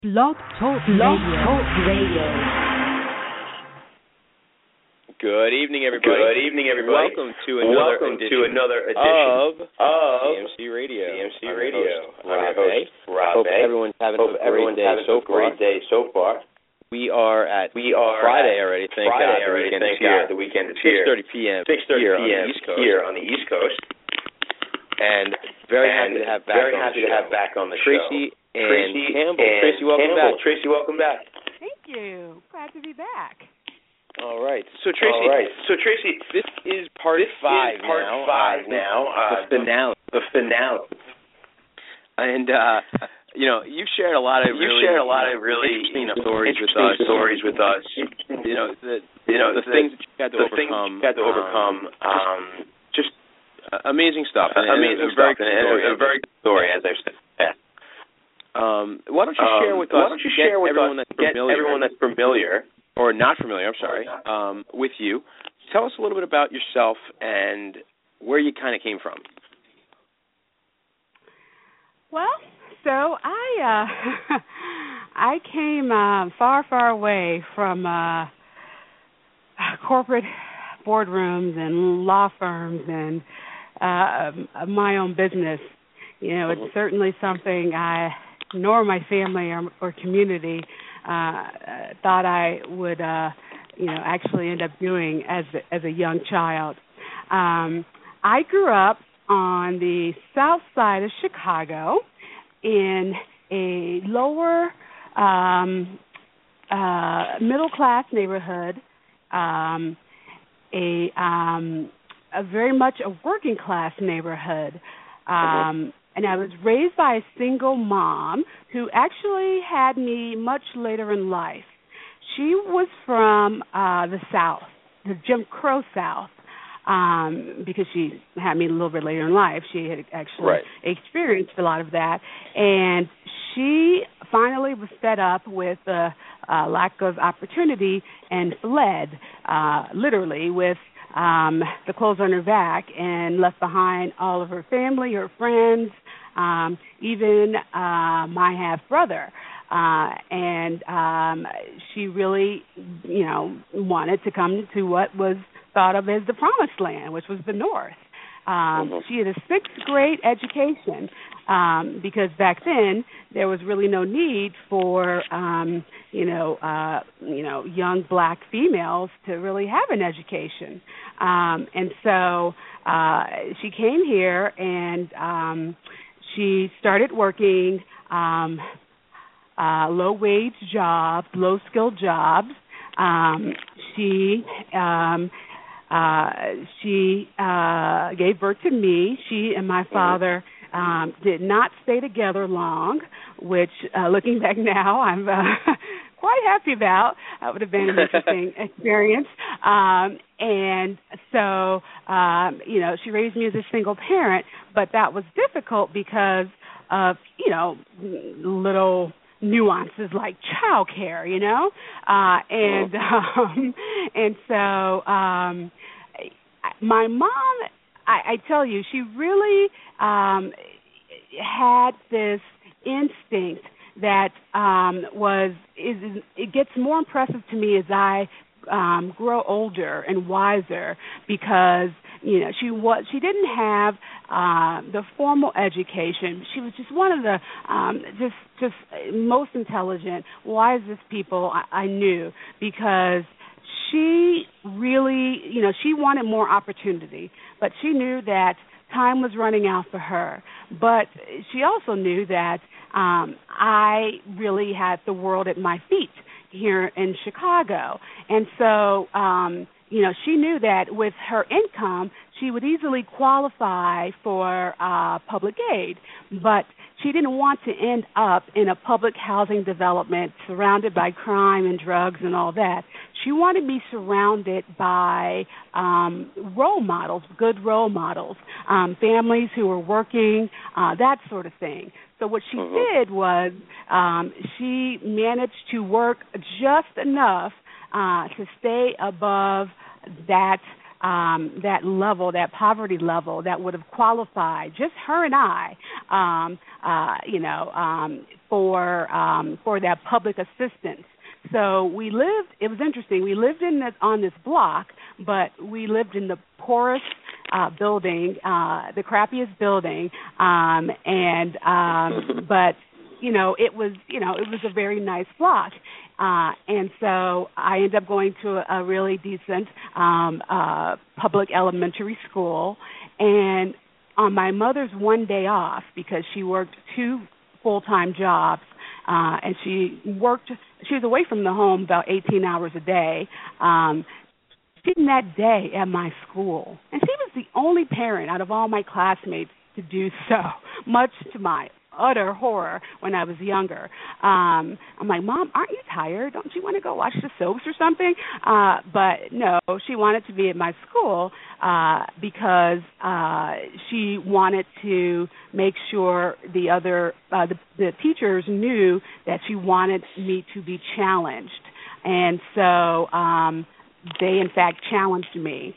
Blog Talk Radio. Good evening, everybody. Welcome to another edition of CMC Radio. I'm your host, Rob A. Hope everyone's having a great day so far. We are at Friday already. Thank God the weekend is here. 6:30 p.m. here on the East Coast. And very happy to have back on the show Tracy and Campbell. Tracy, welcome back. Thank you. Glad to be back. All right. So Tracy, this is part five now. The finale. And you've shared a lot of really interesting stories with us. The things that you had to overcome. Just amazing stuff. A very good story, as I've said. Why don't you share with us? Everyone that's familiar. Or not familiar, I'm sorry, with you. Tell us a little bit about yourself and where you kind of came from. Well, so I came far away from corporate boardrooms and law firms and my own business. It's certainly something nor my family or community thought I would, actually end up doing as a young child. I grew up on the south side of Chicago in a lower middle-class neighborhood, a very much a working-class neighborhood. And I was raised by a single mom who actually had me much later in life. She was from the South, the Jim Crow South, because she had me a little bit later in life. She had actually experienced a lot of that. And she finally was fed up with the lack of opportunity and fled, literally, with the clothes on her back, and left behind all of her family, her friends, even my half-brother. And she really, wanted to come to what was thought of as the promised land, which was the North. She had a sixth grade education because back then there was really no need for young black females to really have an education, and so she came here and she started working low-wage jobs, low-skilled jobs. She gave birth to me. She and my father did not stay together long, which, looking back now, I'm quite happy about. That would have been an interesting experience. And so, she raised me as a single parent, but that was difficult because of, little nuances like child care, and so my mom, I tell you, she really had this instinct that it gets more impressive to me as I grow older and wiser, because she didn't have the formal education. She was just one of the just most intelligent, wisest people I knew, because she really, she wanted more opportunity, but she knew that time was running out for her. But she also knew that I really had the world at my feet here in Chicago. And so, she knew that with her income, she would easily qualify for public aid. But she didn't want to end up in a public housing development surrounded by crime and drugs and all that. She wanted to be surrounded by role models, good role models, families who were working, that sort of thing. So what she did was she managed to work just enough to stay above that that level, that poverty level, that would have qualified just her and I, for that public assistance. So we lived. It was interesting. We lived on this block, but we lived in the poorest building, the crappiest building, but it was a very nice block. And so I ended up going to a really decent public elementary school. And on my mother's one day off, because she worked 2 full-time jobs, and she was away from the home about 18 hours a day, spending that day at my school. And she was the only parent out of all my classmates to do so, much to my utter horror when I was younger. I'm like, Mom, aren't you tired? Don't you want to go watch the soaps or something? But no, she wanted to be at my school because she wanted to make sure the teachers knew that she wanted me to be challenged. And so they, in fact, challenged me.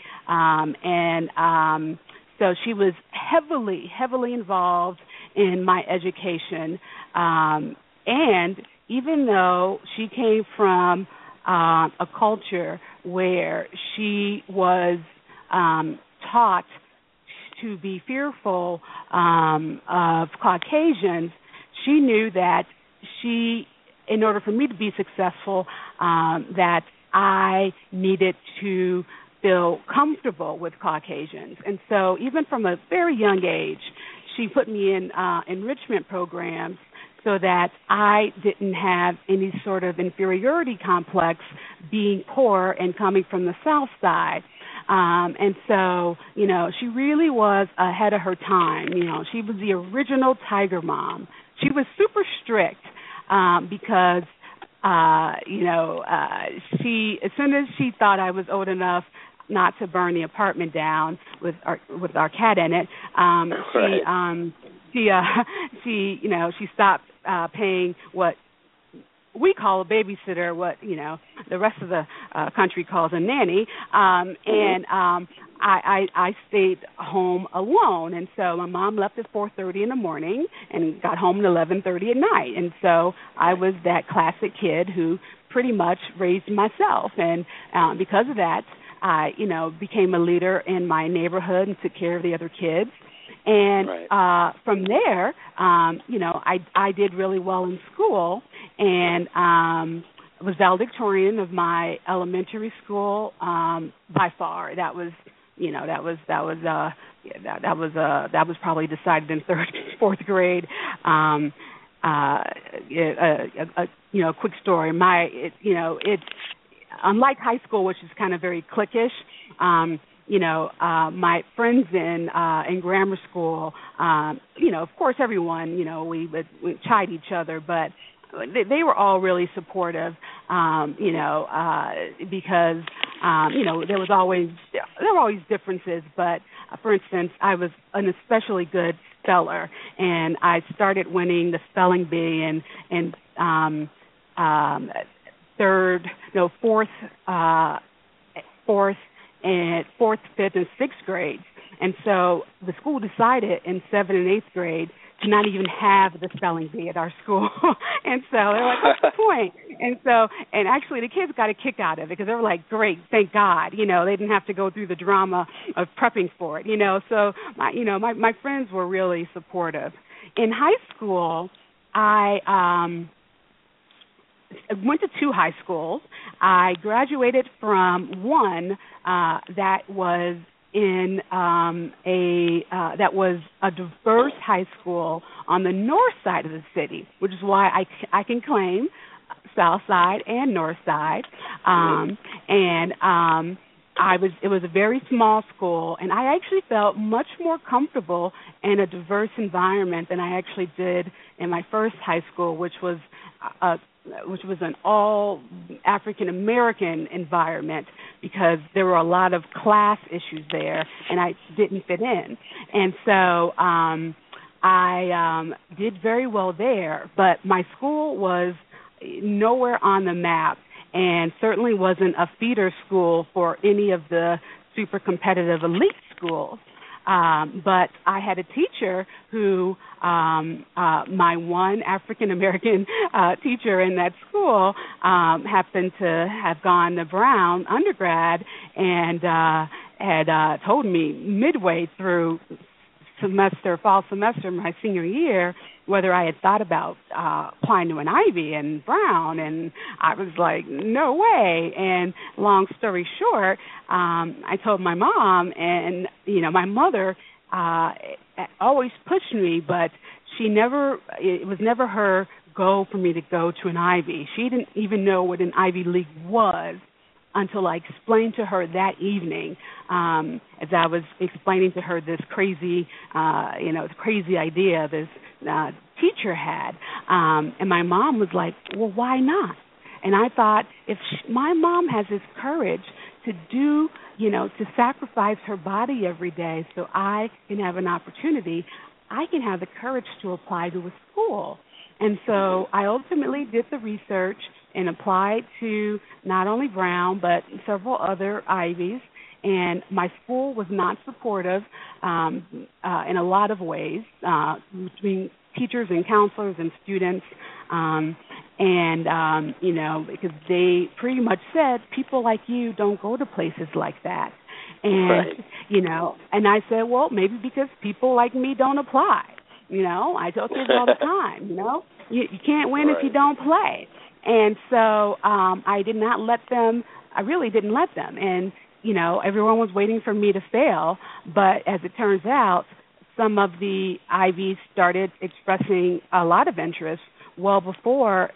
So she was heavily involved in my education. And even though she came from a culture where she was taught to be fearful of Caucasians, she knew that in order for me to be successful, that I needed to feel comfortable with Caucasians. And so even from a very young age, she put me in enrichment programs so that I didn't have any sort of inferiority complex being poor and coming from the South Side. And so, she really was ahead of her time. She was the original Tiger Mom. She was super strict because, she, as soon as she thought I was old enough not to burn the apartment down with our cat in it, she stopped paying what we call a babysitter, what the rest of the country calls a nanny, and I stayed home alone. And so my mom left at 4:30 in the morning and got home at 11:30 at night. And so I was that classic kid who pretty much raised myself, and because of that, I became a leader in my neighborhood and took care of the other kids. And from there, I did really well in school, and was valedictorian of my elementary school by far. That was probably decided in 3rd, 4th grade. A quick story. It's unlike high school, which is kind of very cliquish. My friends in grammar school, of course, everyone, we chide each other, but they were all really supportive, because, there were always differences. But, for instance, I was an especially good speller, and I started winning the spelling bee in fourth, fifth, and 6th grades. And so the school decided in 7th and 8th grade to not even have the spelling bee at our school. And so they're like, what's the point? And actually the kids got a kick out of it because they were like, great, thank God. They didn't have to go through the drama of prepping for it, So my friends were really supportive. In high school, I went to 2 high schools. I graduated from one that was in that was a diverse high school on the north side of the city, which is why I can claim South Side and North Side. It was a very small school, and I actually felt much more comfortable in a diverse environment than I actually did in my first high school, which was an all African American environment, because there were a lot of class issues there, and I didn't fit in. And so I did very well there, but my school was nowhere on the map, and certainly wasn't a feeder school for any of the super competitive elite schools. But I had a teacher who, my one African American teacher in that school, happened to have gone to Brown undergrad and had told me midway through fall semester my senior year whether I had thought about applying to an Ivy in Brown, and I was like, no way. And long story short, I told my mom, and, my mother always pushed me, but it was never her goal for me to go to an Ivy. She didn't even know what an Ivy League was until I explained to her that evening, as I was explaining to her this crazy idea this teacher had. And my mom was like, well, why not? And I thought, if my mom has this courage to do, to sacrifice her body every day so I can have an opportunity, I can have the courage to apply to a school. And so I ultimately did the research and applied to not only Brown but several other Ivies. And my school was not supportive in a lot of ways, between teachers and counselors and students, because they pretty much said, people like you don't go to places like that. And, right. And I said, well, maybe because people like me don't apply. I tell kids all the time, you can't win if you don't play. And so I really didn't let them. And, everyone was waiting for me to fail. But as it turns out, some of the Ivies started expressing a lot of interest well before,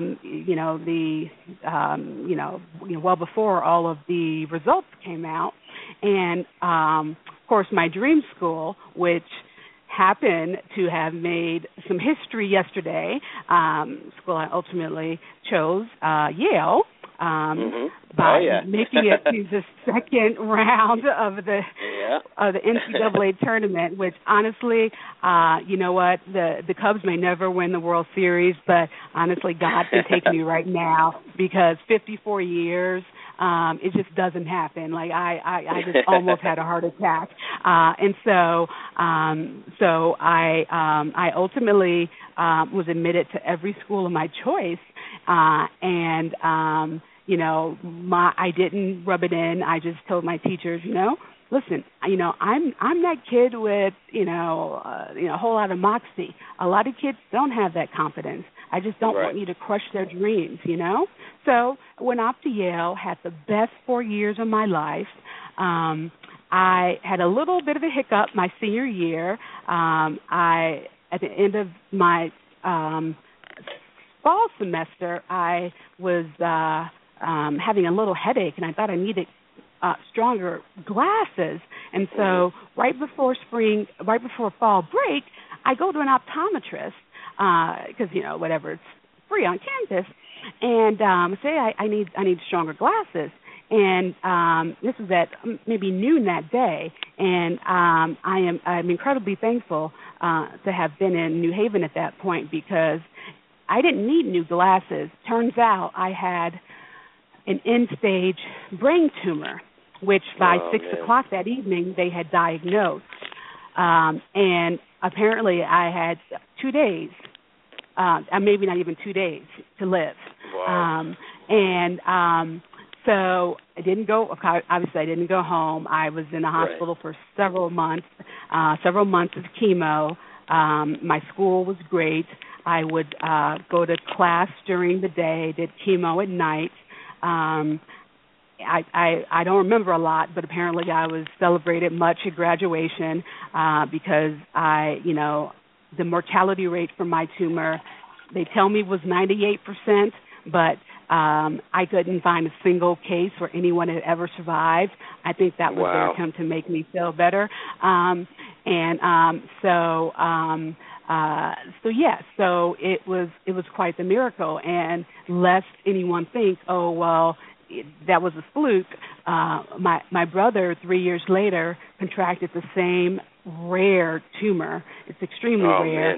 well before all of the results came out. And, of course, my dream school, which happened to have made some history yesterday, school I ultimately chose, Yale, by making it to the second round of the NCAA tournament, which honestly, you know what, the Cubs may never win the World Series, but honestly, God can take me right now, because 54 years, it just doesn't happen. Like I just almost had a heart attack, and so I ultimately was admitted to every school of my choice, and I didn't rub it in. I just told my teachers, listen, I'm that kid with a whole lot of moxie. A lot of kids don't have that confidence. I just don't want you to crush their dreams, So I went off to Yale, had the best 4 years of my life. I had a little bit of a hiccup my senior year. At the end of my fall semester, I was having a little headache, and I thought I needed stronger glasses. And so right before fall break, I go to an optometrist, because whatever, it's free on campus, and say I need stronger glasses. And this was at maybe noon that day, and I'm incredibly thankful to have been in New Haven at that point, because I didn't need new glasses. Turns out I had an end-stage brain tumor, which by 6 o'clock that evening they had diagnosed. And apparently I had 2 days, maybe not even 2 days, to live. Wow. So I didn't go. Obviously, I didn't go home. I was in the hospital for several months of chemo. My school was great. I would go to class during the day, did chemo at night. I don't remember a lot, but apparently I was celebrated much at graduation, because the mortality rate for my tumor, they tell me, was 98%, but I couldn't find a single case where anyone had ever survived. I think that was their attempt to make me feel better. So it was quite the miracle. And lest anyone think, oh, well, that was a fluke, my brother 3 years later contracted the same rare tumor. It's extremely rare,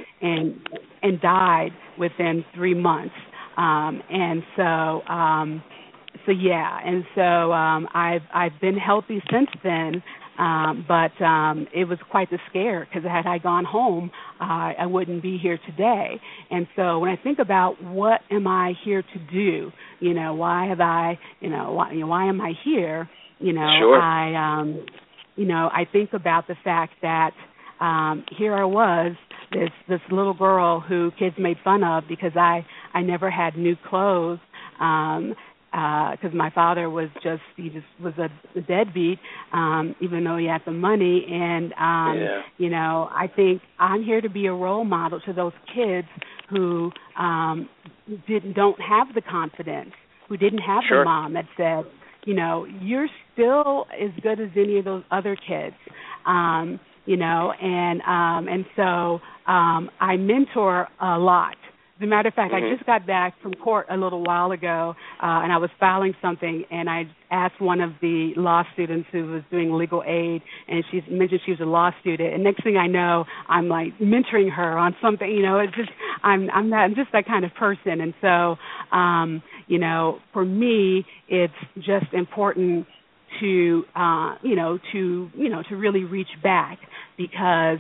and died within 3 months. and so I've been healthy since then. But it was quite the scare, because had I gone home, I wouldn't be here today. And so when I think about what am I here to do, why have I, why am I here? Sure. I think about the fact that here I was, this little girl who kids made fun of because I never had new clothes. Because my father was was a deadbeat, even though he had the money. And, I think I'm here to be a role model to those kids who don't have the confidence, who didn't have the mom that said, you're still as good as any of those other kids. And so I mentor a lot. As a matter of fact, I just got back from court a little while ago, and I was filing something, and I asked one of the law students who was doing legal aid, and she mentioned she was a law student. And next thing I know, I'm like mentoring her on something. It's just I'm just that kind of person. And so, for me, it's just important to to really reach back, because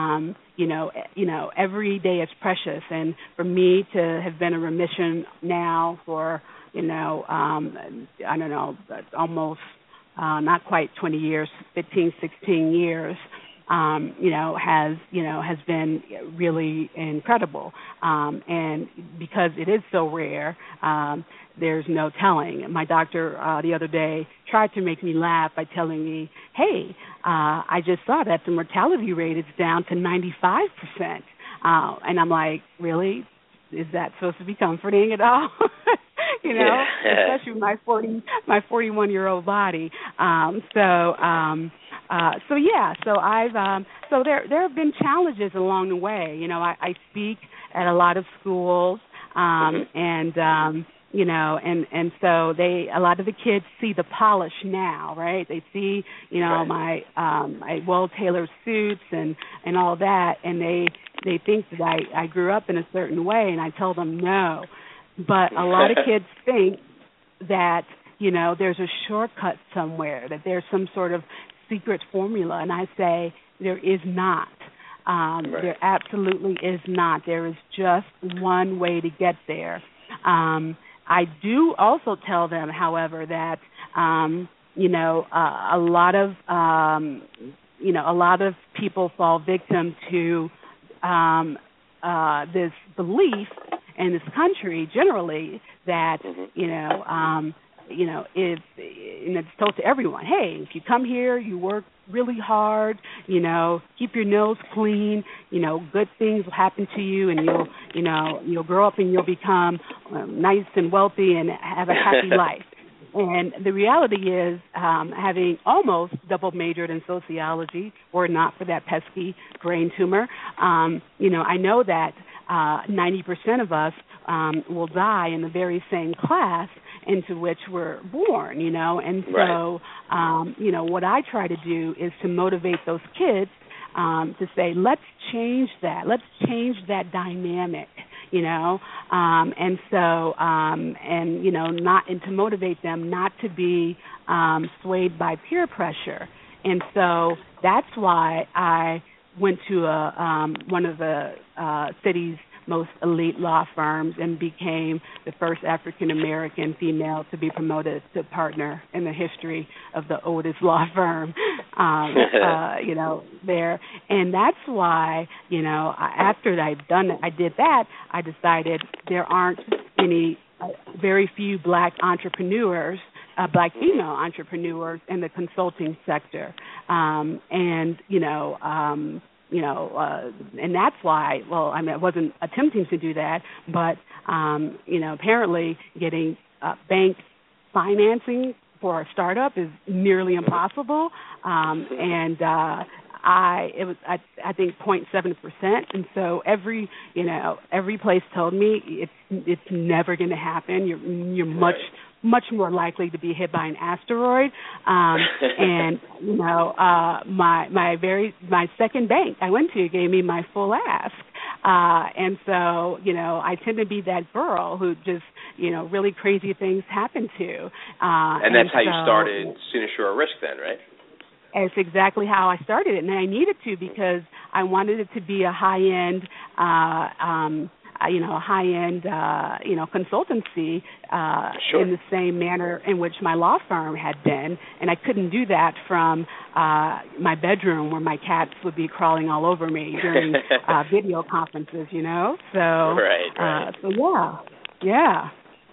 every day is precious, and for me to have been in remission now for almost not quite 20 years, 15, 16 years, has been really incredible, and because it is so rare, there's no telling. My doctor the other day tried to make me laugh by telling me, hey, I just saw that the mortality rate is down to 95%. And I'm like, really? Is that supposed to be comforting at all? Especially my 41-year-old body. So there have been challenges along the way. I speak at a lot of schools, and so a lot of the kids see the polish now, right? They see, my well-tailored suits and all that, and they think that I grew up in a certain way, and I tell them no. But a lot of kids think that, there's a shortcut somewhere, that there's some sort of secret formula, and I say there is not. There absolutely is not. There is just one way to get there. I do also tell them, however, that a lot of people fall victim to this belief in this country generally that if it's told to everyone, hey, if you come here, you work really hard, keep your nose clean, good things will happen to you, and you'll grow up and you'll become nice and wealthy and have a happy life. And the reality is, having almost double majored in sociology, were it not for that pesky brain tumor, I know that 90% of us will die in the very same class into which we're born, and so, what I try to do is to motivate those kids to say, let's change that dynamic, and so, and to motivate them not to be swayed by peer pressure. And so that's why I went to one of the city's most elite law firms and became the first African-American female to be promoted to partner in the history of the oldest law firm, there. And that's why, after I did that, I decided there aren't very few black entrepreneurs, black female entrepreneurs in the consulting sector. And that's why, I wasn't attempting to do that, but, apparently getting bank financing for a startup is nearly impossible. I think 0.7%, and so every place told me it's never going to happen. You're much more likely to be hit by an asteroid. And my second bank I went to gave me my full ask. And so, I tend to be that girl who just, really crazy things happen to. And that's how you started Sunashura Risk then, right? It's exactly how I started it, and I needed to because I wanted it to be a high-end, consultancy Sure. in the same manner in which my law firm had been, and I couldn't do that from my bedroom where my cats would be crawling all over me during video conferences, So, right. So yeah.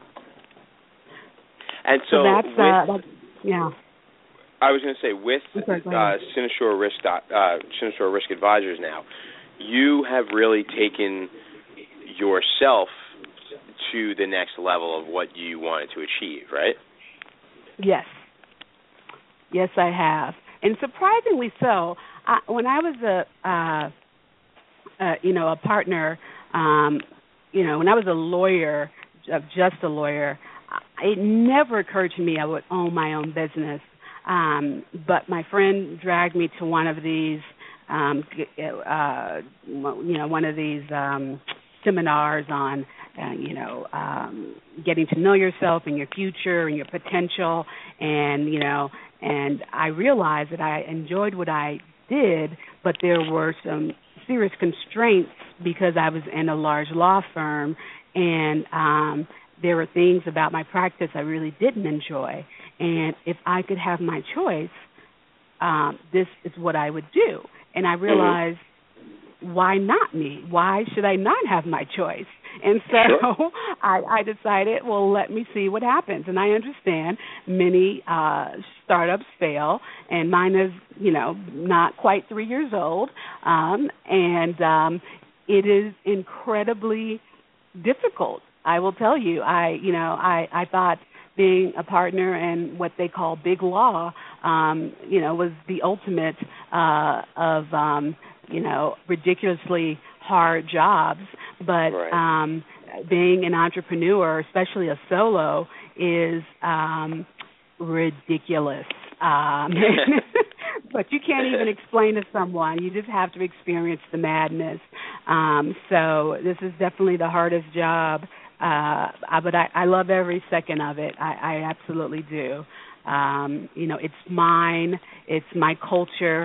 And so that's yeah. I was going to say, with Sunashura Risk Advisors now, you have really taken yourself to the next level of what you wanted to achieve, right? Yes. Yes, I have. And surprisingly so, when I was a partner, when I was a lawyer, just a lawyer, it never occurred to me I would own my own business. But my friend dragged me to one of these, seminars on, getting to know yourself and your future and your potential, and I realized that I enjoyed what I did, but there were some serious constraints because I was in a large law firm, and there were things about my practice I really didn't enjoy. And if I could have my choice, this is what I would do. And I realized, why not me? Why should I not have my choice? And so I decided, well, let me see what happens. And I understand many startups fail, and mine is, not quite 3 years old. And it is incredibly difficult. I will tell you, I thought being a partner in what they call big law, was the ultimate of, ridiculously hard jobs. But being an entrepreneur, especially a solo, is ridiculous. But you can't even explain to someone. You just have to experience the madness. So this is definitely the hardest job. But I love every second of it. I absolutely do. It's mine. It's my culture.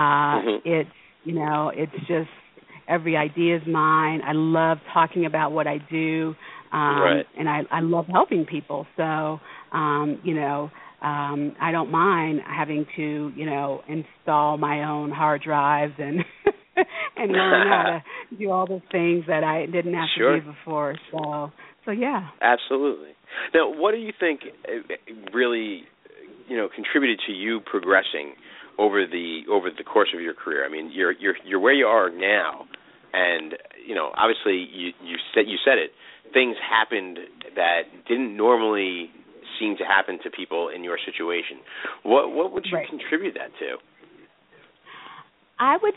It's just every idea is mine. I love talking about what I do, and I love helping people. So, I don't mind having to, install my own hard drives and and learn how to do all the things that I didn't have to do before. So yeah. Absolutely. Now, what do you think really, contributed to you progressing over the course of your career? I mean, you're where you are now, and obviously you said it. Things happened that didn't normally seem to happen to people in your situation. What would you contribute that to? I would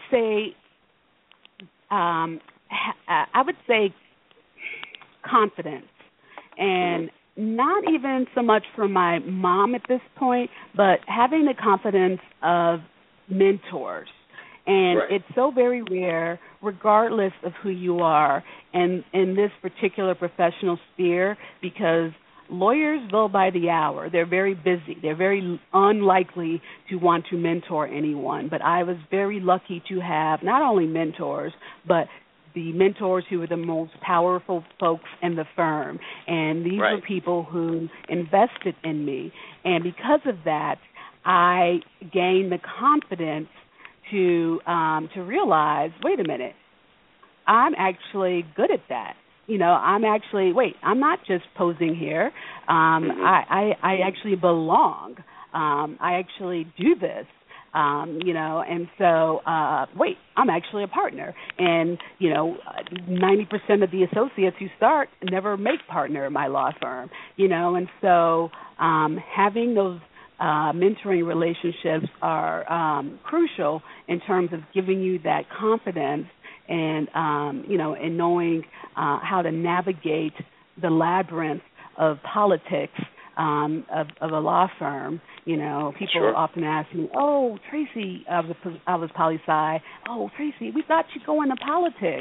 say confidence, and not even so much from my mom at this point, but having the confidence of mentors. And it's so very rare, regardless of who you are, and in this particular professional sphere, because lawyers go by the hour. They're very busy. They're very unlikely to want to mentor anyone. But I was very lucky to have not only mentors, but the mentors who were the most powerful folks in the firm. And these were people who invested in me. And because of that, I gained the confidence to realize, wait a minute, I'm actually good at that. I'm not just posing here. I actually belong. I actually do this. And so, I'm actually a partner. And, 90% of the associates who start never make partner in my law firm, and so having those mentoring relationships are crucial in terms of giving you that confidence and, and knowing how to navigate the labyrinth of politics of a law firm. People often ask me, "Oh, Tracy," I was poli-sci. "Oh, Tracy, we thought you'd go into politics."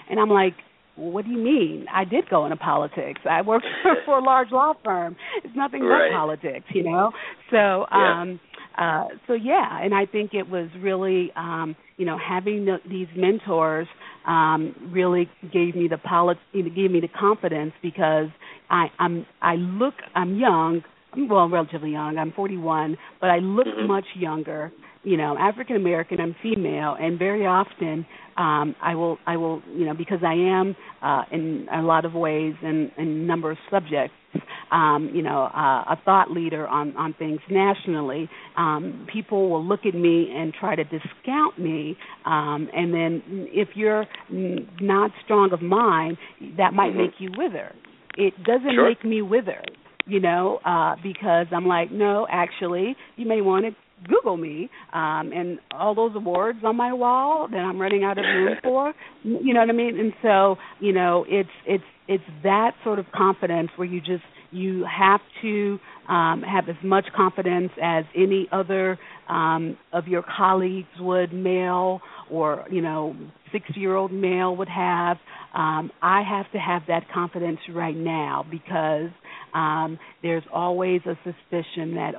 And I'm like, well, what do you mean? I did go into politics. I worked for a large law firm. It's nothing but politics, you know. So, and I think it was really, having these mentors really gave me the confidence, because I'm young. Well, relatively young. I'm 41, but I look much younger. You know, African American. I'm female, and very often I will, because I am in a lot of ways and in a number of subjects, a thought leader on things nationally. People will look at me and try to discount me, and then if you're not strong of mind, that might make you wither. It doesn't make me wither. Because I'm like, no, actually, you may want to Google me, and all those awards on my wall that I'm running out of room for. You know what I mean? And so, it's that sort of confidence where you have to have as much confidence as any other of your colleagues would, male or 60-year-old male would have. I have to have that confidence right now, because there's always a suspicion that,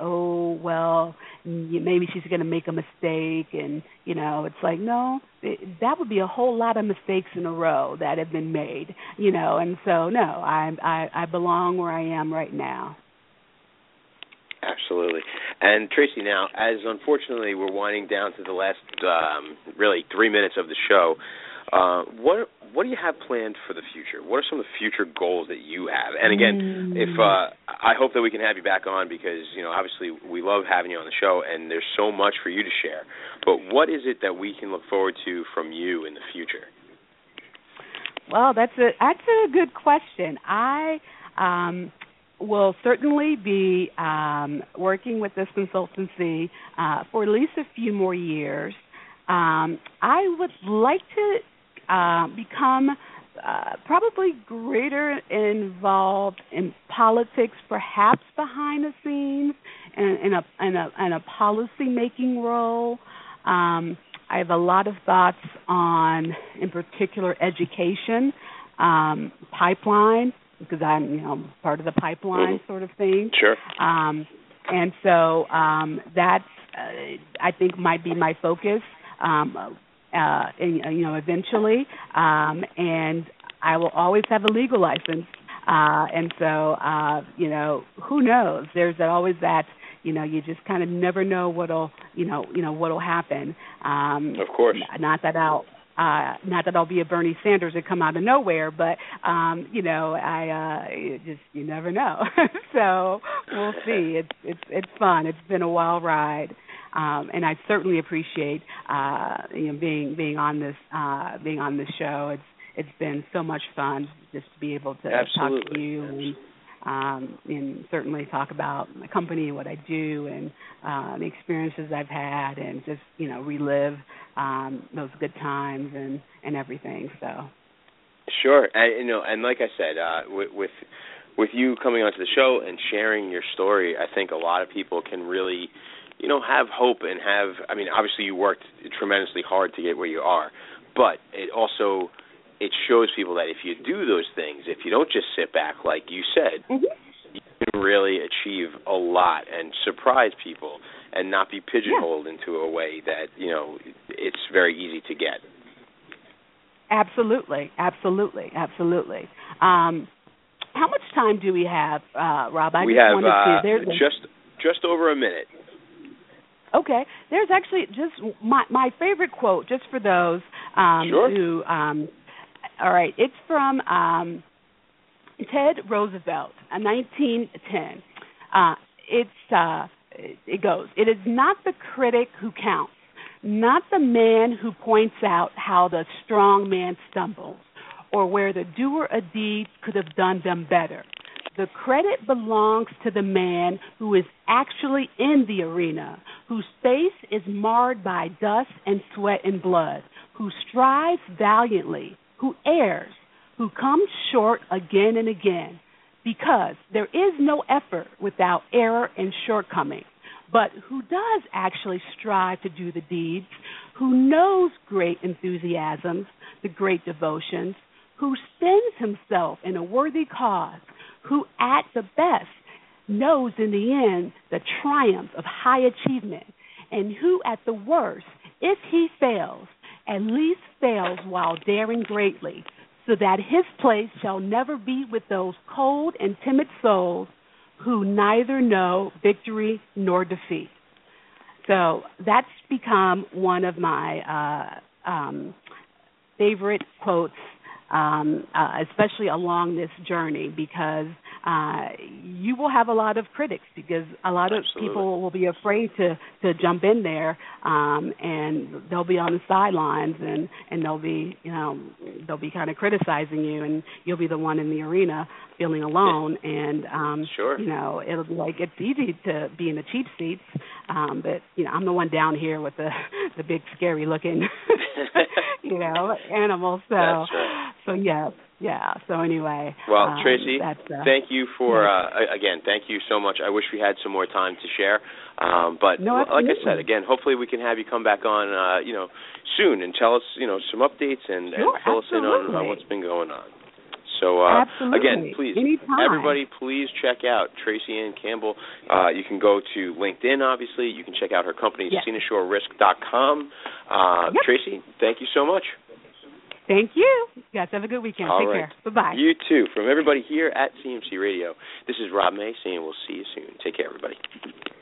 maybe she's going to make a mistake, and it's like, no, that would be a whole lot of mistakes in a row that have been made, and so no, I belong where I am right now. Absolutely. And Tracy, now, as unfortunately we're winding down to the last really 3 minutes of the show, what do you have planned for the future? What are some of the future goals that you have? And again, if I hope that we can have you back on, because obviously we love having you on the show, and there's so much for you to share. But what is it that we can look forward to from you in the future? Well, that's a good question. I will certainly be working with this consultancy for at least a few more years. I would like to become probably greater involved in politics, perhaps behind the scenes, in a policy making role. I have a lot of thoughts on, in particular, education, pipeline, because I'm part of the pipeline sort of thing. Sure. And so that's I think might be my focus. Eventually, and I will always have a legal license, and so who knows? There's always that. You just kind of never know what'll happen. Of course. Not that I'll be a Bernie Sanders and come out of nowhere, but you never know. So we'll see. It's fun. It's been a wild ride. And I certainly appreciate being on this show. It's been so much fun just to be able to talk to you and certainly talk about my company and what I do, and the experiences I've had, and just relive those good times and everything. So sure, and like I said, with you coming onto the show and sharing your story, I think a lot of people can really have hope and obviously you worked tremendously hard to get where you are, but it shows people that if you do those things, if you don't just sit back, like you said, you can really achieve a lot and surprise people and not be pigeonholed into a way that, it's very easy to get. Absolutely. How much time do we have, Rob? We have just over a minute. Okay. There's actually just my favorite quote, just for those who, all right, it's from Ted Roosevelt, 1910. It goes, "It is not the critic who counts, not the man who points out how the strong man stumbles, or where the doer of deeds could have done them better. The credit belongs to the man who is actually in the arena, whose face is marred by dust and sweat and blood, who strives valiantly, who errs, who comes short again and again, because there is no effort without error and shortcoming. but who does actually strive to do the deeds, who knows great enthusiasms, the great devotions, who spends himself in a worthy cause, who at the best knows in the end the triumph of high achievement, and who at the worst, if he fails, at least fails while daring greatly, so that his place shall never be with those cold and timid souls who neither know victory nor defeat. So that's become one of my favorite quotes, especially along this journey, because you will have a lot of critics, because a lot of people will be afraid to jump in there, and they'll be on the sidelines, and they'll be kind of criticizing you, and you'll be the one in the arena feeling alone, and it'll be like it's easy to be in the cheap seats, but I'm the one down here with the big scary looking animals. So that's right. So yeah. So anyway. Well, Tracy, thank you for again. Thank you so much. I wish we had some more time to share, but like I said, again, hopefully we can have you come back on, soon and tell us, some updates and fill us in on what's been going on. So again, please, everybody, please check out Tracy Ann Campbell. You can go to LinkedIn, obviously. You can check out her company, SeneShoreRisk.com. Tracy, thank you so much. Thank you. You guys have a good weekend. Take care. Bye-bye. You too. From everybody here at CMC Radio, this is Rob May saying we'll see you soon. Take care, everybody.